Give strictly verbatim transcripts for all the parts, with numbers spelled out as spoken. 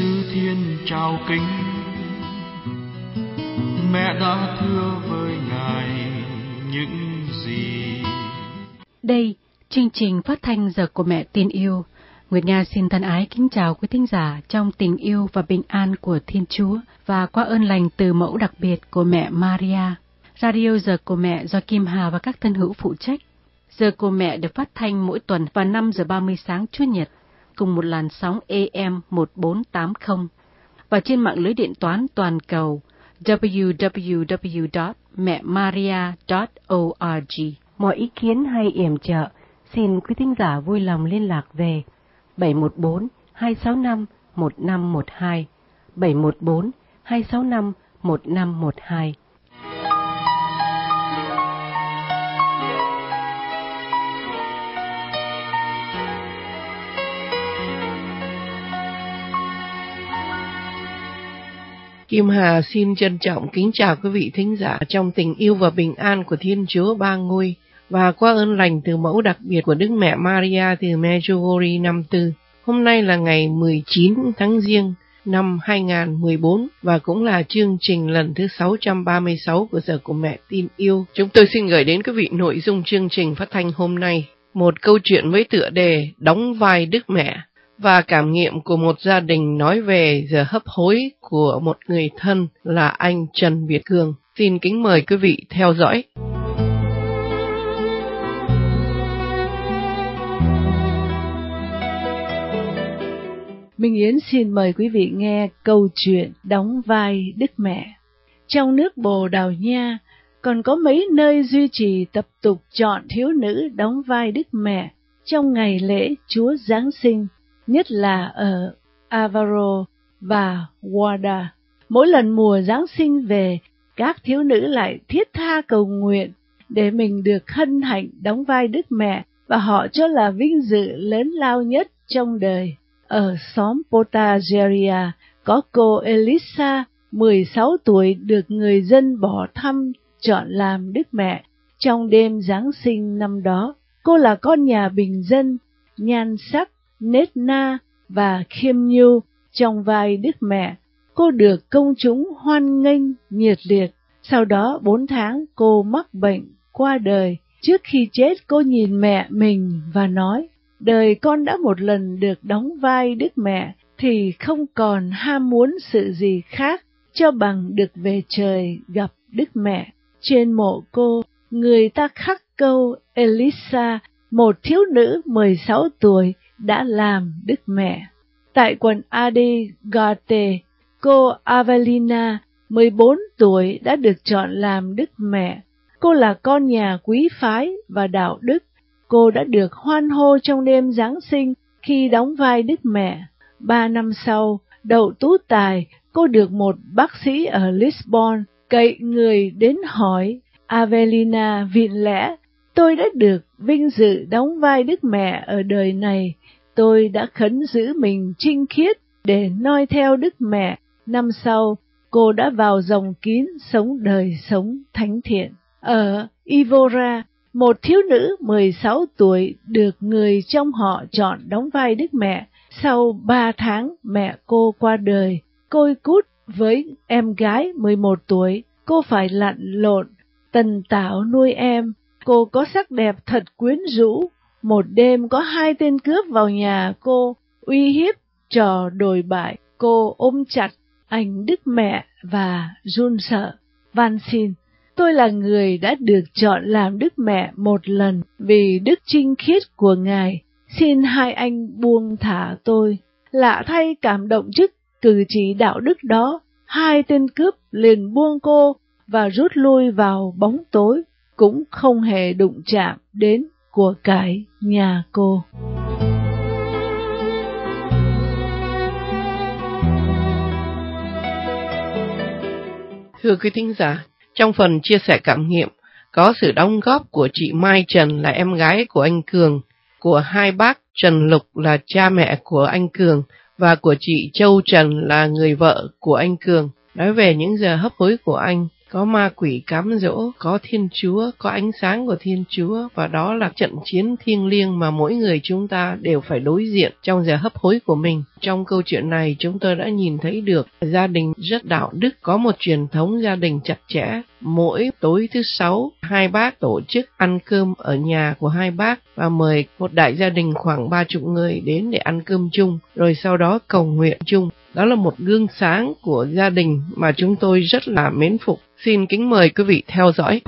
thiên trao kính, mẹ đã thưa với Ngài những gì. Đây, chương trình phát thanh Giờ của Mẹ Tin Yêu. Nguyệt Nga xin thân ái kính chào quý thính giả trong tình yêu và bình an của Thiên Chúa và qua ơn lành từ mẫu đặc biệt của mẹ Maria. Radio Giờ của Mẹ do Kim Hà và các thân hữu phụ trách. Giờ của Mẹ được phát thanh mỗi tuần vào năm giờ ba mươi sáng Chủ nhật, cùng một làn sóng A M một bốn tám không và trên mạng lưới điện toán toàn cầu w w w chấm mẹ maria chấm org. Mọi ý kiến hay yểm trợ, xin quý thính giả vui lòng liên lạc về bảy một bốn hai sáu năm một năm một hai, bảy một bốn hai sáu năm một năm một hai. Kim Hà xin trân trọng kính chào quý vị thính giả trong tình yêu và bình an của Thiên Chúa Ba Ngôi và qua ơn lành từ mẫu đặc biệt của Đức Mẹ Maria từ Medjugorje năm tư. Hôm nay là ngày mười chín tháng Giêng năm hai nghìn mười bốn và cũng là chương trình lần thứ sáu trăm ba mươi sáu của Giờ của Mẹ Tin Yêu. Chúng tôi xin gửi đến quý vị nội dung chương trình phát thanh hôm nay. Một câu chuyện với tựa đề Đóng vai Đức Mẹ và cảm nghiệm của một gia đình nói về giờ hấp hối của một người thân là anh Trần Việt Cường. Xin kính mời quý vị theo dõi. Minh Yến xin mời quý vị nghe câu chuyện Đóng vai Đức Mẹ. Trong nước Bồ Đào Nha, còn có mấy nơi duy trì tập tục chọn thiếu nữ đóng vai Đức Mẹ trong ngày lễ Chúa Giáng sinh, nhất là ở Avaro và Wada. Mỗi lần mùa Giáng sinh về, các thiếu nữ lại thiết tha cầu nguyện để mình được hân hạnh đóng vai Đức Mẹ và họ cho là vinh dự lớn lao nhất trong đời. Ở xóm Potageria, có cô Elisa, mười sáu tuổi, được người dân bỏ thăm chọn làm Đức Mẹ trong đêm Giáng sinh năm đó. Cô là con nhà bình dân, nhan sắc, nết na và khiêm nhu trong vai Đức Mẹ. Cô được công chúng hoan nghênh nhiệt liệt. Sau đó bốn tháng cô mắc bệnh qua đời. Trước khi chết cô nhìn mẹ mình và nói: đời con đã một lần được đóng vai Đức Mẹ thì không còn ham muốn sự gì khác cho bằng được về trời gặp Đức Mẹ. Trên mộ cô, người ta khắc câu Elisa, một thiếu nữ mười sáu tuổi, đã làm Đức Mẹ. Tại quận Adigate, cô Avelina, mười bốn tuổi, đã được chọn làm Đức Mẹ. Cô là con nhà quý phái và đạo đức. Cô đã được hoan hô trong đêm Giáng sinh khi đóng vai Đức Mẹ. Ba năm sau, đậu tú tài, cô được một bác sĩ ở Lisbon cậy người đến hỏi: Avelina, vịn lẽ, tôi đã được vinh dự đóng vai Đức Mẹ ở đời này. Tôi đã khấn giữ mình trinh khiết để noi theo Đức Mẹ. Năm sau, cô đã vào dòng kín sống đời sống thánh thiện. Ở Ivora, một thiếu nữ mười sáu tuổi được người trong họ chọn đóng vai Đức Mẹ. Sau ba tháng mẹ cô qua đời, côi cút với em gái mười một tuổi, cô phải lặn lộn, tần tảo nuôi em. Cô có sắc đẹp thật quyến rũ. Một đêm có hai tên cướp vào nhà cô, uy hiếp, trò đồi bại. Cô ôm chặt ảnh Đức Mẹ và run sợ: van xin, tôi là người đã được chọn làm Đức Mẹ một lần vì đức trinh khiết của Ngài. Xin hai anh buông thả tôi. Lạ thay, cảm động trước cử chỉ đạo đức đó, hai tên cướp liền buông cô và rút lui vào bóng tối, cũng không hề đụng chạm đến của cải nhà cô. Thưa quý thính giả, trong phần chia sẻ cảm nghiệm có sự đóng góp của chị Mai Trần là em gái của anh Cường, của hai bác Trần Lục là cha mẹ của anh Cường và của chị Châu Trần là người vợ của anh Cường, nói về những giờ hấp hối của anh. có ma quỷ cám dỗ, có Thiên Chúa, có ánh sáng của Thiên Chúa, và đó là trận chiến thiêng liêng mà mỗi người chúng ta đều phải đối diện trong giờ hấp hối của mình. Trong câu chuyện này, chúng tôi đã nhìn thấy được gia đình rất đạo đức, có một truyền thống gia đình chặt chẽ. Mỗi tối thứ sáu, hai bác tổ chức ăn cơm ở nhà của hai bác và mời một đại gia đình khoảng ba chục người đến để ăn cơm chung, rồi sau đó cầu nguyện chung. Đó là một gương sáng của gia đình mà chúng tôi rất là mến phục. Xin kính mời quý vị theo dõi.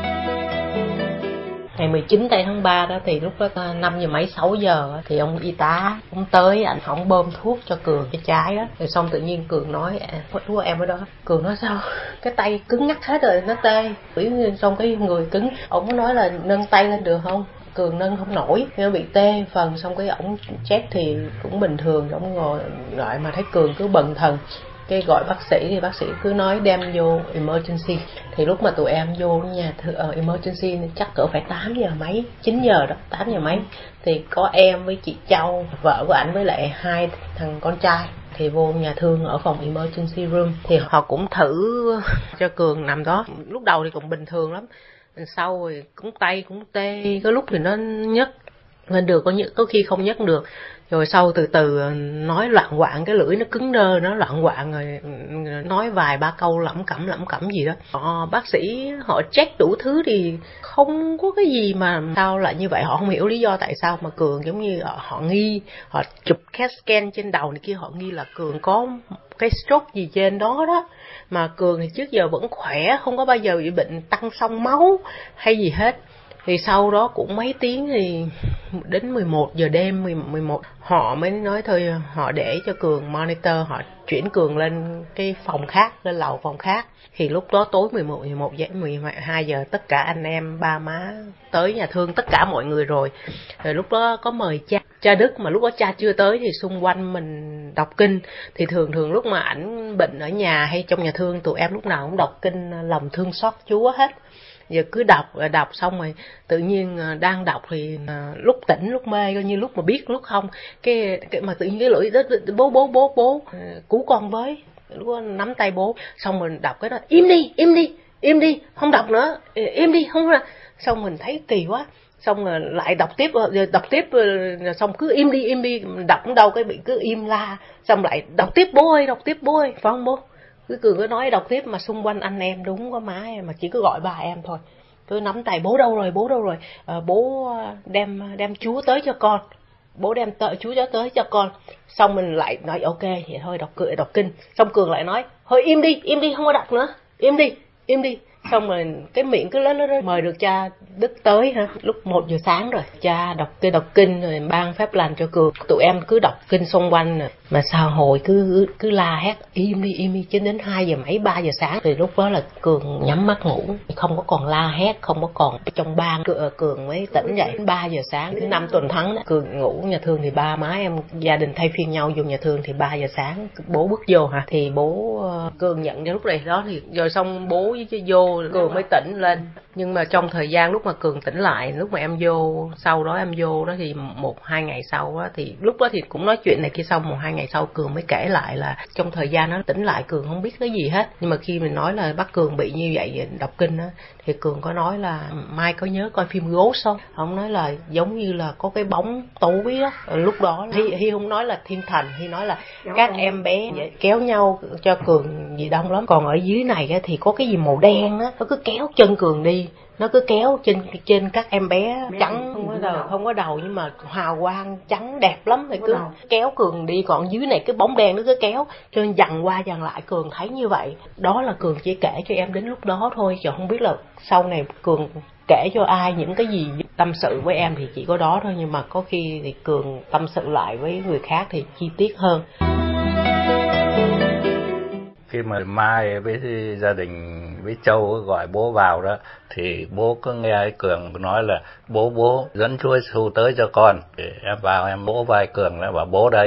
Ngày mười chín tây tháng ba đó thì lúc đó năm giờ mấy sáu giờ thì ông y tá ông tới, anh ổng bơm thuốc cho Cường cái trái đó, rồi xong tự nhiên Cường nói thuốc của em ở đó. Cường nói sao cái tay cứng ngắc hết rồi, nó tê. Xong cái người cứng, ổng nói là nâng tay lên được không? Cường nâng không nổi, nó bị tê phần. Xong cái ổng check thì cũng bình thường, ổng ngồi gọi mà thấy Cường cứ bần thần, cái gọi bác sĩ thì bác sĩ cứ nói đem vô emergency. Thì lúc mà tụi em vô nhà uh, emergency chắc cỡ phải tám giờ mấy, chín giờ đó, tám giờ mấy thì có em với chị Châu, vợ của ảnh với lại hai thằng con trai thì vô nhà thương ở phòng emergency room. Thì họ cũng thử cho Cường nằm đó. Lúc đầu thì cũng bình thường lắm, sau rồi cũng tay cũng tê, có lúc thì nó nhấc lên được, có những có khi không nhấc được. Rồi sau từ từ nói loạn quạng, cái lưỡi nó cứng đơ, nó loạn quạng, rồi nói vài ba câu lẩm cẩm lẩm cẩm gì đó. Họ, bác sĩ họ check đủ thứ thì không có cái gì mà sao lại như vậy. Họ không hiểu lý do tại sao mà Cường giống như họ, họ nghi, họ chụp CAT scan trên đầu này kia, họ nghi là Cường có cái stroke gì trên đó đó. Mà Cường thì trước giờ vẫn khỏe, không có bao giờ bị bệnh tăng xông máu hay gì hết. Thì sau đó cũng mấy tiếng thì đến mười một giờ đêm, mười một họ mới nói thôi, họ để cho Cường monitor, họ chuyển Cường lên cái phòng khác, lên lầu phòng khác. Thì lúc đó tối mười một, mười một giờ, mười hai giờ tất cả anh em, ba má tới nhà thương, tất cả mọi người rồi. Rồi lúc đó có mời cha, cha Đức, mà lúc đó cha chưa tới thì xung quanh mình đọc kinh. Thì thường thường lúc mà ảnh bệnh ở nhà hay trong nhà thương, tụi em lúc nào cũng đọc kinh lòng thương xót Chúa hết. Giờ cứ đọc, đọc xong rồi tự nhiên đang đọc thì lúc tỉnh lúc mê, coi như lúc mà biết lúc không, cái, cái mà tự nhiên cái lưỡi đó, bố bố bố bố cứu con với, lúc đó nắm tay bố, xong mình đọc cái đó, im đi im đi im đi không đọc nữa, im đi không ra. Xong mình thấy kỳ quá, xong rồi lại đọc tiếp, đọc tiếp xong cứ im đi im đi, đọc cũng đâu cái bị cứ im la, xong lại đọc tiếp bố ơi, đọc tiếp bố ơi, phải không bố? Cứ Cường cứ nói đọc tiếp, mà xung quanh anh em đúng có má em mà chỉ cứ gọi ba em thôi, cứ nắm tay bố đâu rồi bố đâu rồi, à, bố đem đem Chúa tới cho con, bố đem tợ Chúa tới cho con. Xong mình lại nói ok vậy thôi, đọc cười đọc kinh. Xong Cường lại nói thôi im đi im đi không có đọc nữa, im đi im đi. Xong rồi cái miệng cứ lớn lớn mời được cha Đức tới ha, lúc một giờ sáng rồi cha đọc cái đọc kinh rồi ban phép lành cho Cường. Tụi em cứ đọc kinh xung quanh rồi mà sao hồi cứ cứ la hét im đi im đi cho đến hai giờ mấy ba giờ sáng. Thì lúc đó là Cường nhắm mắt ngủ, không có còn la hét, không có còn trong ban. Cường mới tỉnh dậy đến ba giờ sáng thứ năm tuần thắng đó. Cường ngủ nhà thương thì ba má em gia đình thay phiên nhau vô nhà thương, thì ba giờ sáng bố bước vô hả, thì bố Cường nhận ra lúc này đó thì rồi xong bố với vô Cường mới tỉnh lên. Nhưng mà trong thời gian lúc mà Cường tỉnh lại, lúc mà em vô sau đó em vô đó thì một hai ngày sau đó, thì lúc đó thì cũng nói chuyện này kia, xong một hai ngày sau Cường mới kể lại là trong thời gian nó tỉnh lại Cường không biết cái gì hết. Nhưng mà khi mình nói là bác Cường bị như vậy đọc kinh á, thì Cường có nói là mai có nhớ coi phim Ghost không? Ông nói là giống như là có cái bóng tối á. Lúc đó Hi, Hi không nói là thiên thần, Hi nói là các em bé kéo nhau cho Cường gì đông lắm. Còn ở dưới này á, thì có cái gì màu đen á, nó cứ kéo chân Cường đi, nó cứ kéo trên trên các em bé trắng, không có đầu không có đầu nhưng mà hào quang trắng đẹp lắm, thì cứ kéo Cường đi. Còn dưới này cái bóng đen nó cứ kéo, cho nên dằn qua dằn lại. Cường thấy như vậy. Đó là Cường chỉ kể cho em đến lúc đó thôi, chứ không biết là sau này Cường kể cho ai những cái gì tâm sự với em thì chỉ có đó thôi. Nhưng mà có khi thì Cường tâm sự lại với người khác thì chi tiết hơn. Khi mà Mai với gia đình với Châu gọi bố vào đó, thì bố có nghe Cường nói là bố bố dẫn Chúa Giêsu tới cho con. Thì em vào em vỗ vai Cườngแล้วbảo bố đây,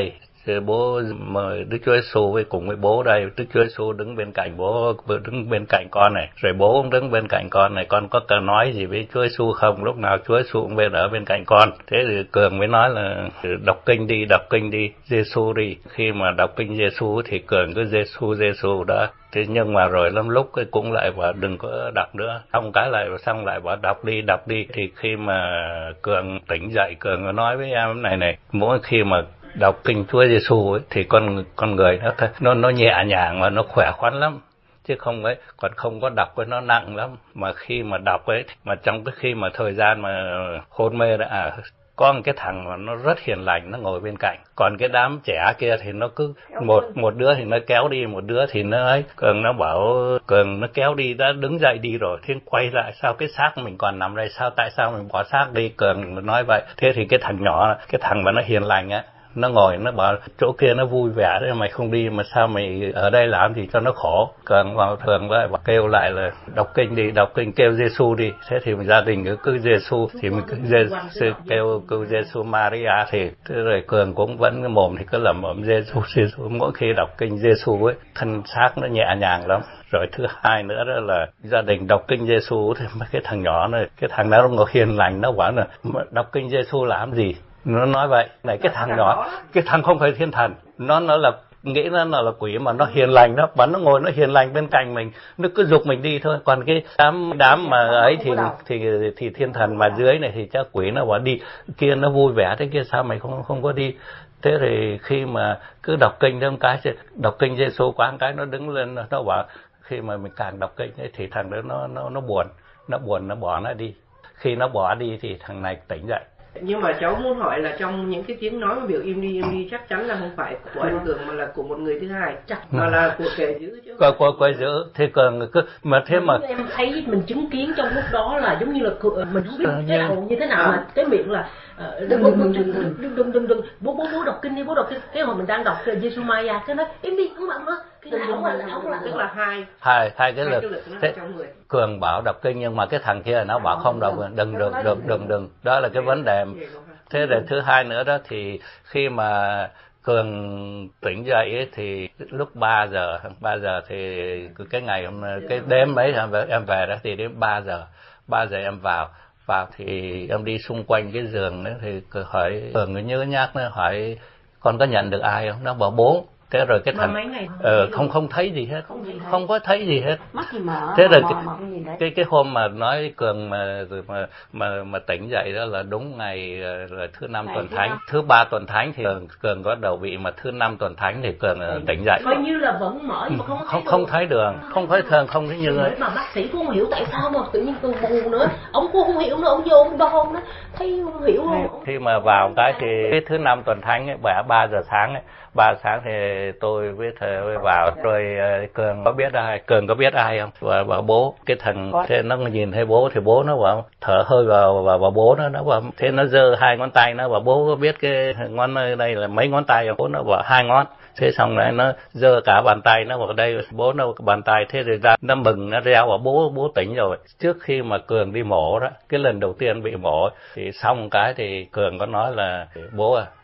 Rồi bố mời Đức Chúa Giêsu với cùng với bố đây, Đức Chúa Giêsu đứng bên cạnh bố, đứng bên cạnh con này, rồi bố cũng đứng bên cạnh con này, con có cần nói gì với Chúa Giêsu không? Lúc nào Chúa Giêsu cũng bên ở bên cạnh con. Thế thì Cường mới nói là đọc kinh đi, đọc kinh đi, Giêsu đi. Khi mà đọc kinh Giêsu thì Cường cứ Giêsu Giêsu đó. Thế nhưng mà rồi lắm lúc cũng lại bảo đừng có đọc nữa, xong cái lại xong lại bảo đọc đi đọc đi. Thì khi mà Cường tỉnh dậy, Cường có nói với em này này, mỗi khi mà đọc kinh Chúa Giêsu ấy thì con con người nó nó nó nhẹ nhàng và nó khỏe khoắn lắm, chứ không ấy, còn không có đọc với nó nặng lắm. Mà khi mà đọc ấy, mà trong cái khi mà thời gian mà hôn mê đó, à, có một cái thằng mà nó rất hiền lành nó ngồi bên cạnh, còn cái đám trẻ kia thì nó cứ một một đứa thì nó kéo đi, một đứa thì nó ấy. Cường nó bảo Cường nó kéo đi, đã đứng dậy đi rồi, thế quay lại sao cái xác mình còn nằm đây, sao tại sao mình bỏ xác đi? Cường nói vậy. Thế thì cái thằng nhỏ, cái thằng mà nó hiền lành á, nó ngồi nó bảo chỗ kia nó vui vẻ đấy, mày không đi mà sao mày ở đây làm gì cho nó khổ. Cường vào thường vậy và kêu lại là đọc kinh đi, đọc kinh, kêu Giêsu đi. Thế thì gia đình cứ cứ Giêsu thì mình cứ Giêsu, kêu kêu Giêsu Maria. Thì thế rồi Cường cũng vẫn cái mồm thì cứ lẩm bẩm Giêsu Giêsu. Mỗi khi đọc kinh Giêsu ấy, thân xác nó nhẹ nhàng lắm. Rồi thứ hai nữa đó là gia đình đọc kinh Giêsu thì cái thằng nhỏ này, cái thằng đó nó hiền lành, nó bảo là đọc kinh Giêsu làm gì? Nó nói vậy này, cái thằng nhỏ, cái thằng không phải thiên thần, nó nó là nghĩ nó là, là quỷ, mà nó hiền lành đó, và nó ngồi nó hiền lành bên cạnh mình, nó cứ giục mình đi thôi. Còn cái đám đám mà ấy thì thì thì thiên thần mà dưới này thì chắc quỷ nó bảo đi kia, nó vui vẻ thế kia, sao mày không không có đi? Thế thì khi mà cứ đọc kinh thêm cái, đọc kinh Giêsu quá cái nó đứng lên, nó bảo khi mà mình càng đọc kinh ấy, thì thằng đó nó nó nó buồn, nó buồn nó bỏ nó đi. Khi nó bỏ đi thì thằng này tỉnh dậy. Nhưng mà cháu muốn hỏi là trong những cái tiếng nói mà biểu im đi im đi chắc chắn là không phải của anh Cường mà là của một người thứ hai, chắc mà là của kẻ giữ chứ. Của của của giữ. Thế Cường cứ mà thế mà em thấy mình chứng kiến trong lúc đó là giống như là mình không biết cái đầu như thế nào, mà cái miệng là đừng đừng đừng đừng đừng đừng đừng bố bố bố đọc kinh đi, bố đọc kinh. Cái hồi mình đang đọc Giêsu Maria, cái nói im đi, không bằng nữa. Cái là không là không là tức là hai hai hai cái lực. Thế Cường bảo đọc kinh nhưng mà cái thằng kia nó bảo không đọc, đừng đừng đừng đừng đừng. Đó là cái vấn đề. Thế rồi thứ hai nữa đó thì khi mà Cường tỉnh dậy ấy, thì lúc ba giờ ba giờ thì cái ngày cái đêm mấy em về đó thì đến ba giờ ba giờ em vào vào thì em đi xung quanh cái giường đó thì hỏi Cường nhớ nhắc nó hỏi con có nhận được ai không? Nó bảo bố. Thế rồi cái thằng ờ, không không thấy gì hết, không, không có thấy gì hết. Thế rồi cái, cái cái hôm mà nói Cường mà mà mà, mà tỉnh dậy đó là đúng ngày là thứ năm tuần thánh, thứ ba tuần thánh thì Cường, Cường có đầu vị, mà thứ năm tuần thánh thì Cường tỉnh dậy. Coi như là vẫn mở nhưng mà không không không thấy đường, không thấy thường, không thấy như ấy. Mà bác sĩ cũng không hiểu tại sao mà tự nhiên Cường buồn nữa, ông cũng không hiểu nữa, ông vô ông đo nó thấy không hiểu không. Khi mà vào cái thì cái thứ năm tuần thánh ấy, bà ba giờ sáng ấy, ba sáng thì tôi với thầy vào rồi Cường có biết ai, Cường có biết ai không? Và bảo bố, cái thằng thế nó nhìn thấy bố thì bố nó bảo thở hơi vào vào, vào bố nó, nó bảo thế nó giơ hai ngón tay, nó bảo bố có biết cái ngón đây là mấy ngón tay không? Bố nó bảo hai ngón. Thế xong rồi nó giơ cả bàn tay, nó bảo đây bố nó bàn tay. Thế rồi ra nó mừng, nó reo bảo bố bố tỉnh rồi. Trước khi mà Cường đi mổ đó, cái lần đầu tiên bị mổ thì xong cái thì Cường có nói là bố à,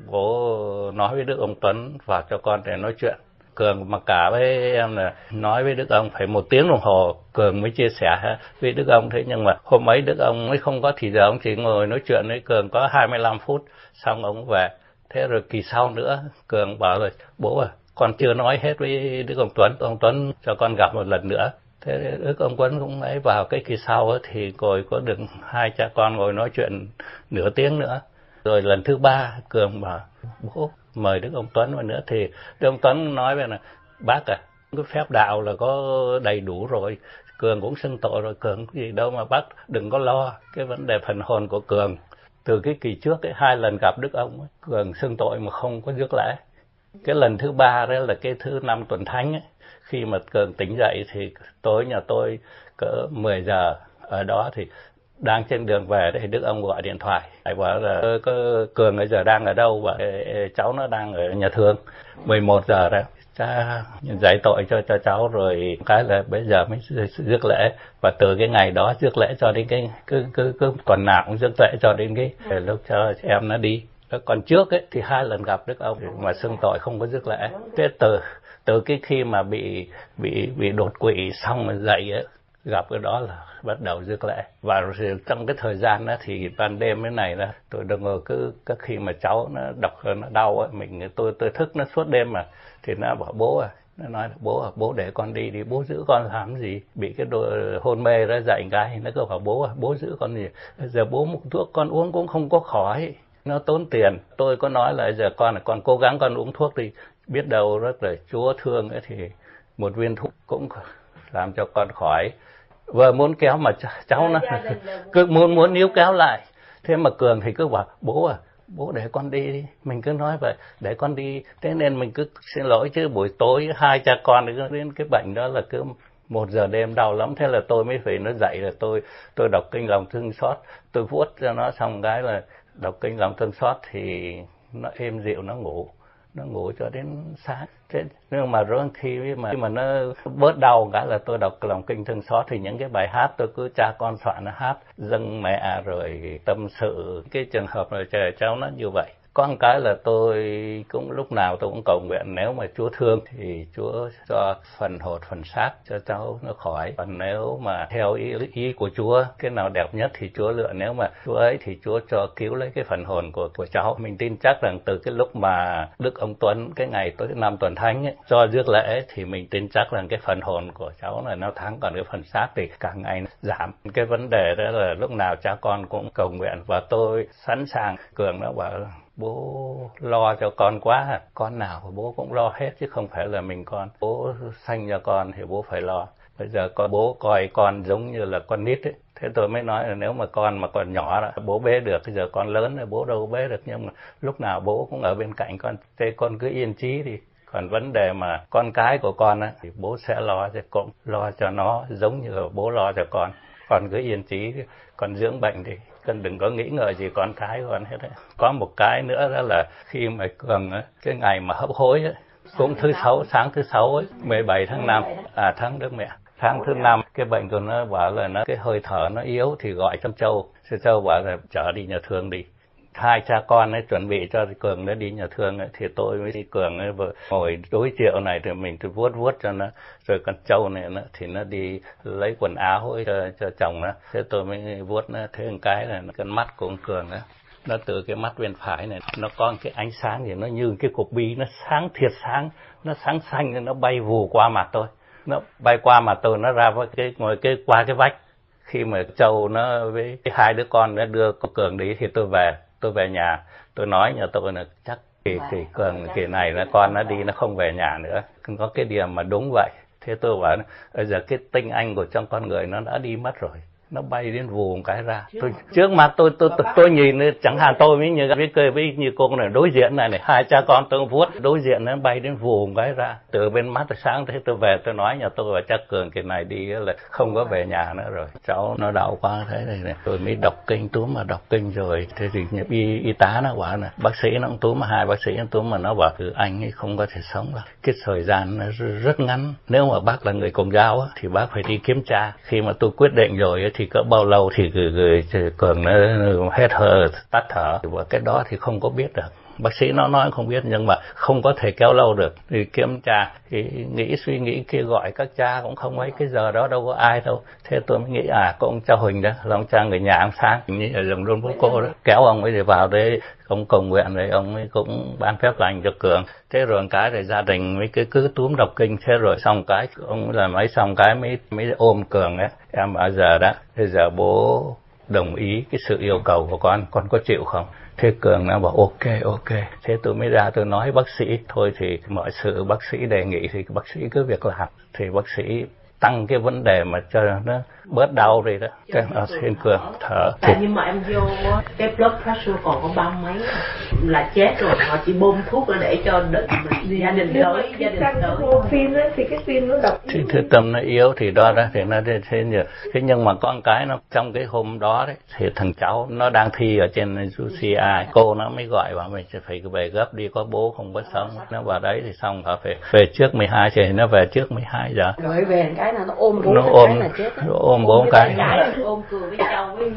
bố nói với Đức ông Tuấn vào cho con để nói chuyện. Cường mặc cả với em là nói với Đức ông phải một tiếng đồng hồ Cường mới chia sẻ với Đức ông. Thế nhưng mà hôm ấy Đức ông mới không có thì giờ ông chỉ ngồi nói chuyện với Cường có hai mươi lăm phút, xong ông về. Thế rồi kỳ sau nữa Cường bảo rồi bố à, con chưa nói hết với Đức ông Tuấn, ông Tuấn cho con gặp một lần nữa. Thế Đức ông Tuấn cũng ấy vào cái kỳ sau ấy, thì ngồi có được hai cha con ngồi nói chuyện nửa tiếng nữa. Rồi lần thứ ba Cường bảo bố mời Đức ông Tuấn vào nữa, thì Đức ông Tuấn nói với là bác à, cái phép đạo là có đầy đủ rồi, Cường cũng xưng tội rồi, Cường cái gì đâu mà bác đừng có lo cái vấn đề phần hồn của Cường. Từ cái kỳ trước ấy, hai lần gặp Đức ông ấy, Cường xưng tội mà không có rước lễ. Cái lần thứ ba đó là cái thứ năm tuần thánh ấy, khi mà Cường tỉnh dậy thì tối nhà tôi cỡ mười giờ ở đó thì đang trên đường về thì Đức ông gọi điện thoại, lại bảo là có Cường bây giờ đang ở đâu, và cháu nó đang ở nhà thương. Mười một giờ đó cha giải tội cho cho cháu rồi, cái là bây giờ mới rước lễ. Và từ cái ngày đó rước lễ cho đến cái cứ cứ cứ tuần nào cũng rước lễ cho đến cái lúc cho em nó đi. Còn trước ấy thì hai lần gặp Đức ông mà xưng tội không có rước lễ. Thế từ từ cái khi mà bị bị bị đột quỵ xong mà dậy ấy, gặp cái đó là bắt đầu rước lễ. Và trong cái thời gian đó thì ban đêm cái này là tôi đừng ngờ cứ các khi mà cháu nó đọc nó đau ấy, mình tôi tôi thức nó suốt đêm mà thì nó bảo bố à, nó nói bố à, bố để con đi đi, bố giữ con làm gì, bị cái đồ hôn mê đó dậy cái nó cứ bảo bố à, bố giữ con gì, giờ bố một thuốc con uống cũng không có khỏi, nó tốn tiền. Tôi có nói là giờ con là con cố gắng con uống thuốc đi, biết đâu rất là Chúa thương ấy thì một viên thuốc cũng làm cho con khỏi. Vừa muốn kéo mà cháu nó cứ muốn muốn níu kéo lại, thế mà Cường thì cứ bảo bố à, bố để con đi đi, mình cứ nói vậy để con đi. Thế nên mình cứ xin lỗi chứ buổi tối hai cha con đến cái bệnh đó là cứ một giờ đêm đau lắm. Thế là tôi mới phải nó dậy là tôi tôi đọc kinh lòng thương xót, tôi vuốt cho nó xong cái là đọc kinh lòng thương xót thì nó êm dịu, nó ngủ nó ngủ cho đến sáng. Thế nhưng mà rồi khi mà mà nó bớt đau cả là tôi đọc lòng kinh thương xót thì những cái bài hát tôi cứ cha con soạn nó hát dâng mẹ rồi tâm sự cái trường hợp là trời cháu nó như vậy. Có một cái là tôi cũng lúc nào tôi cũng cầu nguyện nếu mà Chúa thương thì Chúa cho phần hồn phần xác cho cháu nó khỏi. Còn nếu mà theo ý, ý của Chúa cái nào đẹp nhất thì Chúa lựa. Nếu mà Chúa ấy thì Chúa cho cứu lấy cái phần hồn của của cháu. Mình tin chắc rằng từ cái lúc mà Đức ông Tuấn cái ngày tối năm tuần thánh ấy, cho rước lễ thì mình tin chắc rằng cái phần hồn của cháu là nó thắng, còn cái phần xác thì càng ngày giảm. Cái vấn đề đó là lúc nào cha con cũng cầu nguyện và tôi sẵn sàng. Cường nó bảo bố lo cho con quá, con nào bố cũng lo hết chứ không phải là mình con. Bố sanh cho con thì bố phải lo. Bây giờ con bố coi con giống như là con nít ấy. Thế tôi mới nói là nếu mà con mà còn nhỏ là bố bế được, bây giờ con lớn rồi bố đâu bế được, nhưng mà lúc nào bố cũng ở bên cạnh con. Thế con cứ yên trí đi. Còn vấn đề mà con cái của con á thì bố sẽ lo cho con, lo cho nó giống như là bố lo cho con. Con cứ yên trí, còn dưỡng bệnh thì con đừng có nghĩ ngợi gì con cái con hết đấy. Có một cái nữa đó là khi mà Cường á, cái ngày mà hấp hối ấy, cũng thứ sáu, sáng thứ sáu ấy, mười bảy tháng năm, à tháng Đức Mẹ. Tháng thứ năm, cái bệnh của nó bảo là nó cái hơi thở nó yếu thì gọi cho Châu. Châu bảo là chở đi nhà thương đi. Hai cha con ấy chuẩn bị cho Cường nó đi nhà thương ấy, thì tôi mới đi Cường ấy vừa ngồi đối chiều này thì mình thì vuốt vuốt cho nó, rồi con Châu này nó thì nó đi lấy quần áo ấy cho, cho chồng nó. Thế tôi mới vuốt nó, thế một cái là cái mắt của ông Cường đó, nó từ cái mắt bên phải này nó có cái ánh sáng thì nó như cái cục bi, nó sáng thiệt sáng, nó sáng xanh, nó bay vù qua mặt tôi, nó bay qua mặt tôi, nó ra với cái ngồi cái qua cái vách. Khi mà Châu nó với cái hai đứa con nó đưa Cường đi thì tôi về tôi về nhà, tôi nói nhà tôi là chắc kỳ kỳ Cường kỳ này là con nó đi nó không về nhà nữa, có cái điểm mà đúng vậy. Thế tôi bảo bây giờ cái tinh anh của trong con người nó đã đi mất rồi, nó bay đến vù một cái ra tôi, trước mặt tôi tôi tôi, tôi nhìn chẳng hạn tôi mới như với cười với như cô này đối diện này này, hai cha con tôi vuốt đối diện nó bay đến vù một cái ra từ bên mắt. Sáng thế tôi về tôi nói nhà tôi và chắc Cường cái này đi là không có về nhà nữa rồi, cháu nó đau quá thế này này. Tôi mới đọc kinh, túm mà đọc kinh rồi thế thì y, y tá nó bảo là bác sĩ nó cũng túm, mà hai bác sĩ nó túm mà nó bảo từ anh ấy không có thể sống được, cái thời gian nó rất ngắn. Nếu mà bác là người Công giáo thì bác phải đi kiểm tra. Khi mà tôi quyết định rồi thì cỡ bao lâu thì Cường nó hết hơi tắt thở, và cái đó thì không có biết được, bác sĩ nó nói không biết, nhưng mà không có thể kéo lâu được. Thì kiểm tra thì nghĩ suy nghĩ kia gọi các cha cũng không mấy, cái giờ đó đâu có ai đâu. Thế tôi mới nghĩ à có ông cha Huỳnh đó là ông cha người nhà ông Sáng như ở dòng Đôn Bố Cô đó, kéo ông ấy vào đấy ông cầu nguyện rồi ông ấy cũng ban phép lành cho Cường. Thế rồi cái rồi gia đình mới cứ cứ túm đọc kinh. Thế rồi xong cái ông là mấy xong cái mới mới ôm Cường đấy, em bao giờ đó bây giờ bố đồng ý cái sự yêu cầu của con, con có chịu không? Thế Cường nó bảo ok ok. Thế tôi mới ra tôi nói bác sĩ thôi thì mọi sự bác sĩ đề nghị thì bác sĩ cứ việc làm. Thì bác sĩ tăng cái vấn đề mà cho nó bớt đau rồi đó. Cái ở trên Cường thở. Tại nhưng mà em vô cái blood pressure còn có ba mấy là chết rồi, họ chỉ bơm thuốc để cho đợi gia đình tới, gia đình tới. Phim đó thì cái phim nó độc. Thì thứ tâm nó yếu thì đó đó thì nó thế như thế, nhưng mà có một cái nó trong cái hôm đó đấy thì thằng cháu nó đang thi ở trên u xê i, cô nó mới gọi bảo mình phải về gấp đi, có bố không có sống. Nó vào đấy thì xong họ phải về trước mười hai giờ, nó về trước mười hai giờ. Rồi về cái là nó ôm bố nó cái ôm, là chết. Nó ôm bố cái. Ôm Cường với Châu với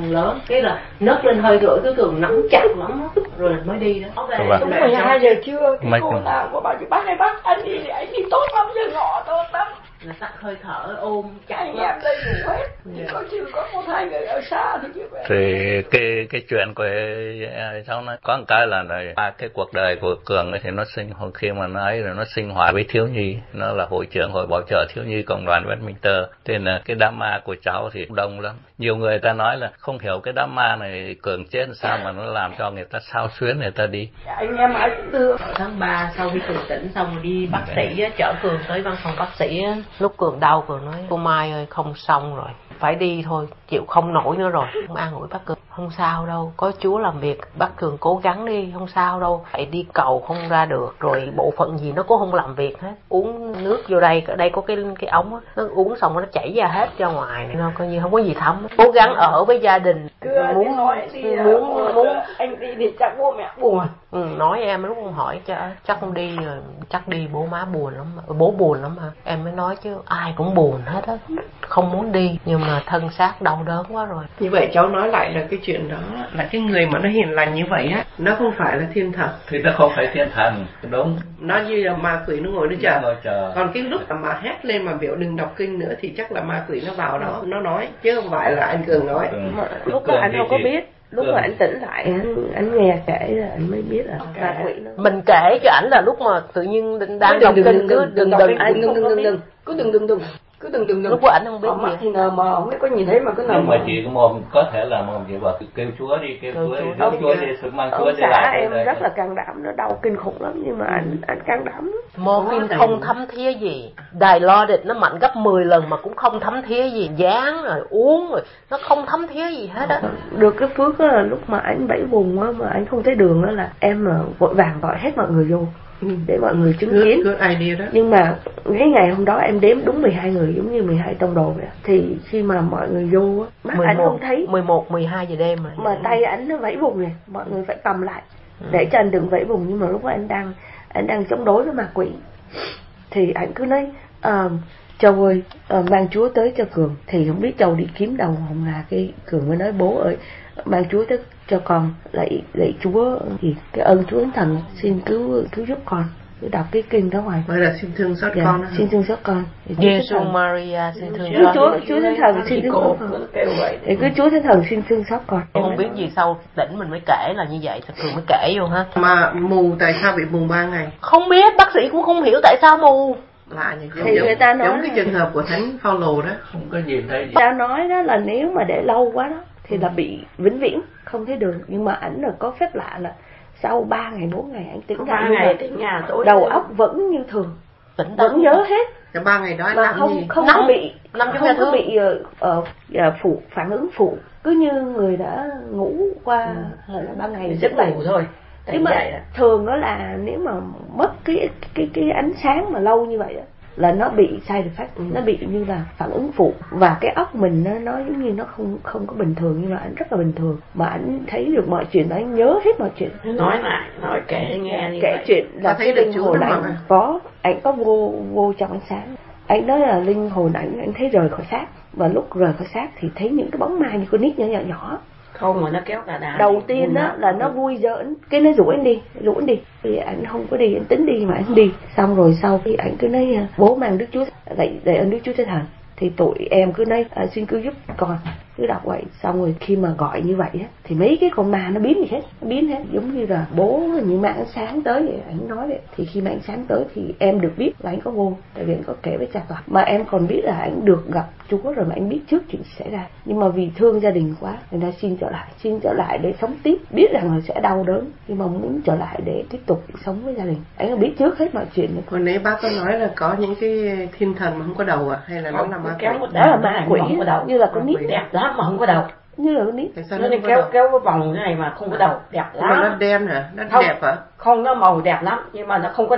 tầng lớn, cái là nấc lên hơi rưỡi, cái Cường nắm chặt lắm đó, rồi mới đi đó. Nó về lúc mười hai giờ trưa, cái cô nào cô bảo chị bác ơi bác, anh đi thì anh đi tốt lắm, giờ ngọ tốt lắm. Là tắt hơi thở ôm chặt anh em đây ngủ hết, chỉ có chưa có một hai người ở xa thì chưa về. Thì cái cái chuyện của cháu nói có một cái là này, cái cuộc đời của Cường ấy thì nó sinh hồi khi mà nó ấy rồi nó sinh hoạt với thiếu nhi, nó là hội trưởng hội bảo trợ thiếu nhi cộng đoàn Westminster. Thế là cái đám ma của cháu thì đông lắm. Nhiều người ta nói là không hiểu cái đám ma này Cường chết sao mà nó làm cho người ta xao xuyến người ta đi. Anh em ai cũng đưa. Tháng ba sau khi Cường tỉnh xong rồi đi bác sĩ á, chở Cường tới văn phòng bác sĩ á. Lúc Cường đau Cường nói cô Mai ơi không xong rồi, phải đi thôi, chịu không nổi nữa rồi. Không an ủi bác Cường, không sao đâu, có Chúa làm việc, bác Cường cố gắng đi, không sao đâu. Phải đi cầu không ra được, rồi bộ phận gì nó cũng không làm việc hết. Uống nước vô đây, ở đây có cái cái ống á, nó uống xong nó chảy ra hết ra ngoài này, nó coi như không có gì thấm. Cố gắng ở với gia đình, muốn nói đi, muốn muốn, muốn anh đi thì chắc bố mẹ buồn. Ừ, nói em lúc con hỏi chứ chắc không đi rồi, chắc đi bố má buồn lắm, bố buồn lắm hả? Em mới nói chứ ai cũng buồn hết á, không muốn đi nhưng mà thân xác đau đớn quá rồi. Như vậy cháu nói lại là cái chuyện đó là cái người mà nó hiền lành như vậy á, nó không phải là thiên thần. Thì nó không phải thiên thần, đúng. Nó như là ma quỷ nó ngồi nó chờ. Ngồi chờ. Còn cái lúc mà hét lên mà biểu đừng đọc kinh nữa thì chắc là ma quỷ nó vào đó, nó nói chứ không phải là anh Cường nói. Ừ. Mà lúc đó anh không có biết. Lúc mà anh tỉnh lại anh, anh nghe kể là anh mới biết là ma quỷ nó. Mình kể cho ảnh là lúc mà tự nhiên đang đọc kinh cứ đừng đừng anh đừng đừng đừng cứ đừng đừng đừng cứ đừng đừng đừng. Lúc đó ảnh không biết gì. Mắt thì nờ mờ không biết có nhìn thấy mà cứ nờ mờ. Nhưng mà chị có mồm có thể là mồm chị bảo kêu Chúa đi, kêu Chúa đi, kêu Chúa đi, sự mang Chúa đi lại. Em rất là can đảm, nó đau kinh khủng lắm nhưng mà anh anh can đảm. Morphine không thấm thía gì, Dilaudid nó mạnh gấp mười lần mà cũng không thấm thía gì, dán rồi uống rồi nó không thấm thía gì hết á. Được cái phước đó là lúc mà anh bảy vùng á mà anh không thấy đường đó là em là vội vàng gọi hết mọi người vô. Ừ, để mọi người chứng kiến. Good idea đó. Nhưng mà cái ngày hôm đó em đếm đúng mười hai người, giống như mười hai tông đồ vậy. Thì khi mà mọi người vô á, mắt anh không thấy. mười một, mười hai giờ đêm rồi. Mà tay anh nó vẫy vùng này, mọi người phải cầm lại ừ. để cho anh đừng vẫy vùng. Nhưng mà lúc đó anh đang anh đang chống đối với ma quỷ thì anh cứ nói uh, Châu ơi, uh, mang Chúa tới cho Cường. Thì không biết Châu đi kiếm đầu không là cái Cường mới nói bố ơi, mang Chúa tới cho con, lạy lạy Chúa thì cái ơn Chúa Thánh Thần xin cứu cứu giúp con. Cứ đọc cái kinh đó ngoài. Vậy là xin thương xót dạ, con. Xin thương xót con. Giêsu Maria xin thương Chúa, Chúa Chúa Thánh Thần xin thương xót con. Thì cứ Chúa Thánh Thần xin thương xót con. Em không biết gì sau tỉnh mình mới kể là như vậy, thật Cường mới kể vô ha. Mà mù tại sao bị mù ba ngày? Không biết, bác sĩ cũng không hiểu tại sao mù. Lạ như thì người ta nói giống cái trường hợp của Thánh Phaolô đó, không có nhìn thấy gì. Ta nói đó là nếu mà để lâu quá đó thì là bị vĩnh viễn không thấy đường, nhưng mà ảnh là có phép lạ là sau ba ngày bốn ngày anh tỉnh ra, ngày tỉnh nhà tối đầu óc vẫn như thường, tỉnh vẫn nhớ hết. Trong ba ngày đó anh mà làm không gì? không Nắm, có bị nắm không có bị uh, uh, phụ phản ứng phụ, cứ như người đã ngủ qua ừ. là ba ngày giấc ngủ thôi. Nhưng mà thường đó là nếu mà mất cái cái cái ánh sáng mà lâu như vậy đó, là nó bị side effect, ừ. nó bị như là phản ứng phụ, và cái óc mình nó nó giống như nó không không có bình thường, nhưng mà anh rất là bình thường, mà anh thấy được mọi chuyện, anh nhớ hết mọi chuyện, nói lại nói kể nghe như kể vậy. chuyện là thấy cái được linh hồn anh có, anh có vô vô trong ánh sáng, anh nói là linh hồn anh anh thấy rời khỏi xác, và lúc rời khỏi xác thì thấy những cái bóng ma như con nít nhỏ nhỏ nhỏ. Không mà nó kéo cả đá. Đầu tiên đó là nó vui giỡn, cái nó rủ anh đi, rủ anh đi. Thì anh không có đi, anh tính đi mà anh đi. Xong rồi sau khi anh cứ nói bố mang Đức Chúa, lại để ơn Đức Chúa Thánh Thần. Thì tụi em cứ nói à, xin cứu giúp con, cứ đọc vậy. Xong rồi khi mà gọi như vậy á, thì mấy cái con ma nó biến gì hết, nó biến hết, giống như là bố những mà ánh sáng tới vậy, anh nói vậy. Thì khi mà ánh sáng tới thì em được biết là anh có vô, tại vì anh có kể với cha toàn. Mà em còn biết là anh được gặp Chúa rồi, mà anh biết trước chuyện xảy ra. Nhưng mà vì thương gia đình quá, nên là xin trở lại, xin trở lại để sống tiếp, biết rằng là sẽ đau đớn, nhưng mà muốn trở lại để tiếp tục sống với gia đình. Anh biết trước hết mọi chuyện. Còn nãy bác có nói là có những cái thiên thần mà không có đầu à, hay là nó là ma quỷ? Đó là ma quỷ, như là con nít đẹp lắm mà không có đầu, như là con nít. Nó đi kéo kéo cái vòng này mà không có đầu, đẹp lắm. Mà nó đen hả? Nó không, đẹp hả? Không, nó màu đẹp lắm nhưng mà nó không có đầu thôi.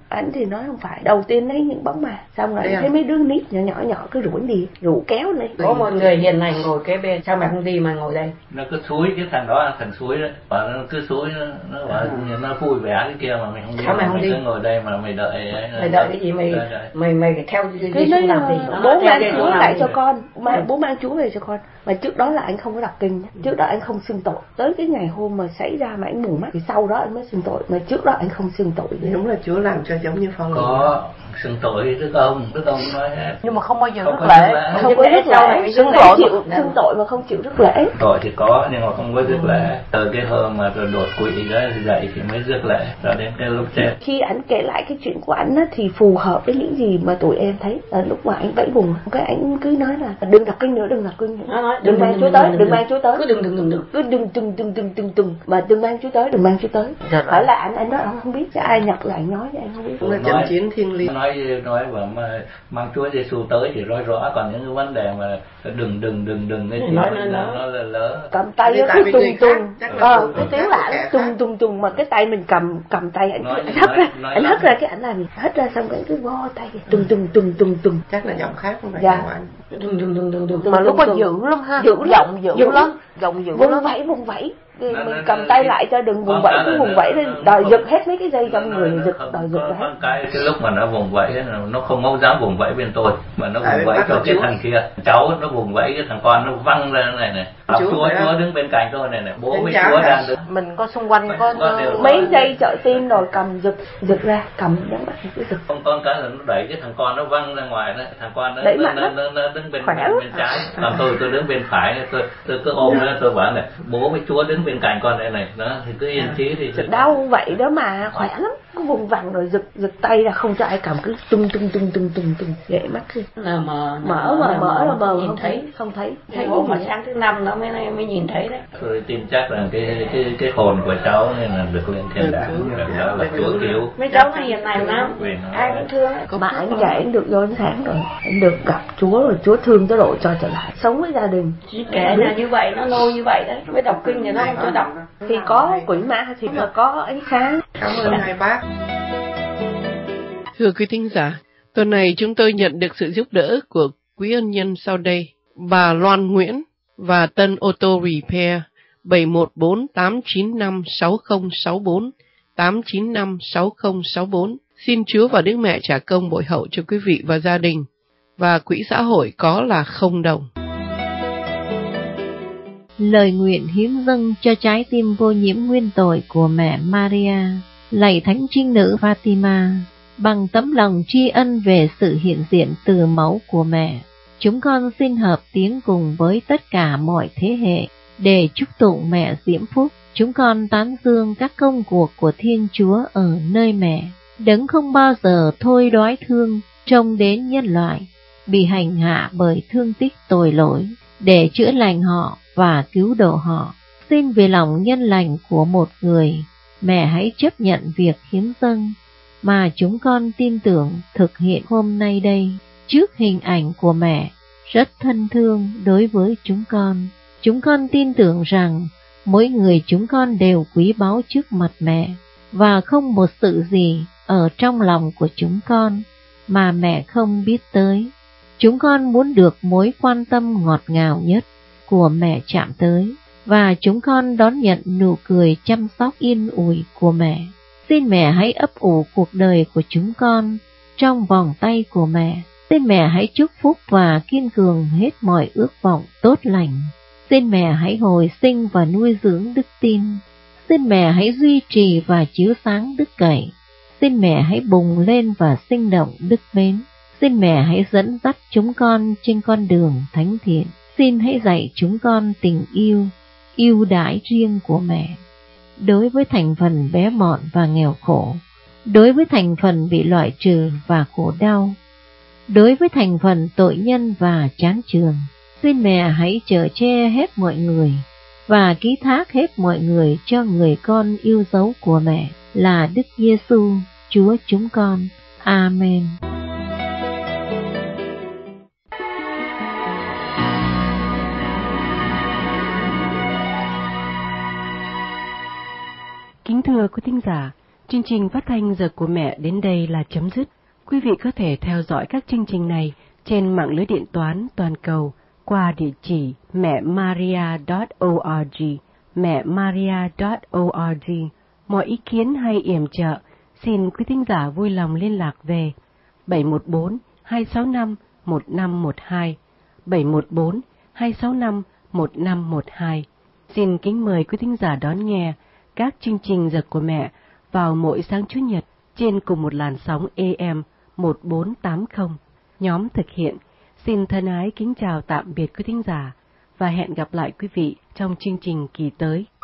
Ảnh thì nói không phải. Đầu tiên lấy những bóng ma, xong rồi thấy mấy đứa nít nhỏ nhỏ nhỏ cứ rủ đi, rủ kéo lên. Có một người hiền lành ngồi kế bên, sao mày không đi mà ngồi đây? Nó cứ xúi cái thằng đó, thằng xúi đó, và nó cứ xúi nó, nó bảo à. Nó vui vẻ cái kia mà mày không đi. Sao mày không đi? Cứ ngồi đây mà mày đợi. Mày đợi cái gì mày? Đợi, đợi. Mày mày theo cái gì xuống làm gì? Bố mang Chúa lại cho con, mà bố mang Chúa về cho con. Mà trước đó là anh không có đọc kinh, trước đó anh không xưng tội. Tới cái ngày hôm mà xảy ra mà anh mù mắt thì sau đó anh mới xưng tội, mà trước đó anh không xưng tội. Đúng là Chúa làm cho giống như Phaolô. Có xưng tội Đức ông, Đức ông nói nhưng mà không bao giờ không rước lễ, không, không có rước lễ, xưng tội chịu xưng tội mà không chịu rước lễ. Tội thì có nhưng mà không có rước lễ. Từ cái hôm mà rồi đột quỵ đó thì dậy thì mới rước lễ, rồi đến cái lúc chết. Khi anh kể lại cái chuyện của anh á thì phù hợp với những gì mà tụi em thấy. À, lúc mà anh vẫy vùng, cái anh cứ nói là đừng đọc kinh nữa, đừng đọc kinh nữa, nói, đừng, đừng mang Chúa tới, đừng mang Chúa tới, cứ đừng đừng đừng đừng, cứ đừng đừng đừng đừng đừng đừng mà đừng mang Chúa tới, đừng mang Chúa tới. Phải là anh anh nói ông không biết, chứ ai nhập lại nói cho anh không biết. Là trận chiến thiêng liêng. Nói nói và mà mang Chúa Giêsu tới thì nói rõ, còn những cái vấn đề mà đừng đừng đừng đừng cái gì nói nó nó là lớn. Cầm tay nó cứ tung tung, ờ cái tiếng lạ tung tung tung mà cái tay mình cầm cầm tay anh cứ hất ra, anh hất ra cái ảnh làm gì, hất ra xong cái cứ vo tay tung tung tung tung tung. Chắc là giọng khác không phải dạ. của anh. Đừng đừng đừng đừng đừng. Mà lúc đó dữ lắm ha, dữ giọng dữ lắm, giọng dữ lắm. Vùng vẫy vùng vẫy. Mình cầm tay lại cho đừng vùng vẫy, cứ vùng vẫy lên đòi giật hết mấy cái dây trong người, giật đòi giật hết. Cái cái lúc mà nó vùng vẫy nó không có dám vùng vẫy bên tôi mà nó vùng vẫy cho cái thằng kia. Cháu nó vùng vẫy cái thằng con nó văng ra này này. Chúa Chúa đứng bên cạnh tôi này này, bố với Chúa đang đứng. Mình có xung quanh có mấy dây trợ tim rồi cầm giật giật ra, cầm nhắm mắt cứ giật. Con con cái là nó đẩy cái thằng con nó văng ra ngoài đó, thằng con nó nó nó, nó đứng bên bên, bên trái, còn tôi tôi đứng bên phải, tôi tôi cứ ôm nó, tôi bảo này bố với Chúa đứng bên cạnh con này này, đó thì cứ yên trí thì đau vậy đó mà khỏe lắm, cứ vùng vằng rồi giật giật tay ra không cho ai cầm, cứ tung tung tung tung tung tung dễ mắt cứ là mà mở mà mở là mờ không thấy không thấy thấy mà sáng thứ năm đó mới mới nhìn thấy đấy. Tôi tin chắc là cái cái cái hồn của cháu nên là được lên thiên đàng, đó là Chúa cứu. Mấy cháu nó hiện này lắm, ai cũng thương. Mà anh kể anh được vô đến tháng rồi, anh được gặp Chúa rồi, Chúa thương tới độ cho trở lại sống với gia đình. Chỉ kể là như vậy, nó nô như vậy đấy, mới đọc kinh thì nó không cho đọc. Thì có quỷ mã thì là có ánh sáng. Cảm ơn hai bác. Thưa quý thính giả, tuần này chúng tôi nhận được sự giúp đỡ của quý ân nhân sau đây: bà Loan Nguyễn và Tân Auto Repair bảy một bốn tám chín năm sáu không sáu bốn tám chín năm sáu không sáu bốn. Xin Chúa và Đức Mẹ trả công bội hậu cho quý vị và gia đình. Và quỹ xã hội có là không đồng. Lời nguyện hiến dâng cho trái tim vô nhiễm nguyên tội của mẹ Maria. Lạy Thánh Trinh Nữ Fatima, bằng tấm lòng tri ân về sự hiện diện từ mẫu của mẹ, chúng con xin hợp tiếng cùng với tất cả mọi thế hệ để chúc tụng mẹ diễm phúc. Chúng con tán dương các công cuộc của Thiên Chúa ở nơi mẹ, đấng không bao giờ thôi đói thương trông đến nhân loại bị hành hạ bởi thương tích tội lỗi, để chữa lành họ và cứu độ họ. Xin vì lòng nhân lành của một người, mẹ hãy chấp nhận việc hiến dâng mà chúng con tin tưởng thực hiện hôm nay đây, trước hình ảnh của mẹ rất thân thương đối với chúng con. Chúng con tin tưởng rằng mỗi người chúng con đều quý báu trước mặt mẹ, và không một sự gì ở trong lòng của chúng con mà mẹ không biết tới. Chúng con muốn được mối quan tâm ngọt ngào nhất của mẹ chạm tới, và chúng con đón nhận nụ cười chăm sóc yên ủi của mẹ. Xin mẹ hãy ấp ủ cuộc đời của chúng con trong vòng tay của mẹ. Xin mẹ hãy chúc phúc và kiên cường hết mọi ước vọng tốt lành. Xin mẹ hãy hồi sinh và nuôi dưỡng đức tin. Xin mẹ hãy duy trì và chiếu sáng đức cậy. Xin mẹ hãy bùng lên và sinh động đức mến. Xin mẹ hãy dẫn dắt chúng con trên con đường thánh thiện. Xin hãy dạy chúng con tình yêu, yêu đãi riêng của mẹ. Đối với thành phần bé mọn và nghèo khổ, đối với thành phần bị loại trừ và khổ đau, đối với thành phần tội nhân và chán chường, xin mẹ hãy chở che hết mọi người và ký thác hết mọi người cho người con yêu dấu của mẹ là Đức Giêsu, Chúa chúng con. Amen. Kính thưa quý thính giả, Chương trình phát thanh Giờ của Mẹ đến đây là chấm dứt. Quý vị có thể theo dõi các chương trình này trên mạng lưới điện toán toàn cầu qua địa chỉ mẹ maria chấm org, mẹ maria chấm org. Mọi ý kiến hay yểm trợ, xin quý thính giả vui lòng liên lạc về bảy một bốn hai sáu năm một năm một hai, bảy một bốn hai sáu năm một năm một hai. Xin kính mời quý thính giả đón nghe các chương trình Giờ của Mẹ vào mỗi sáng Chủ nhật trên cùng một làn sóng A M một bốn tám không. Nhóm thực hiện xin thân ái kính chào tạm biệt quý thính giả và hẹn gặp lại quý vị trong chương trình kỳ tới.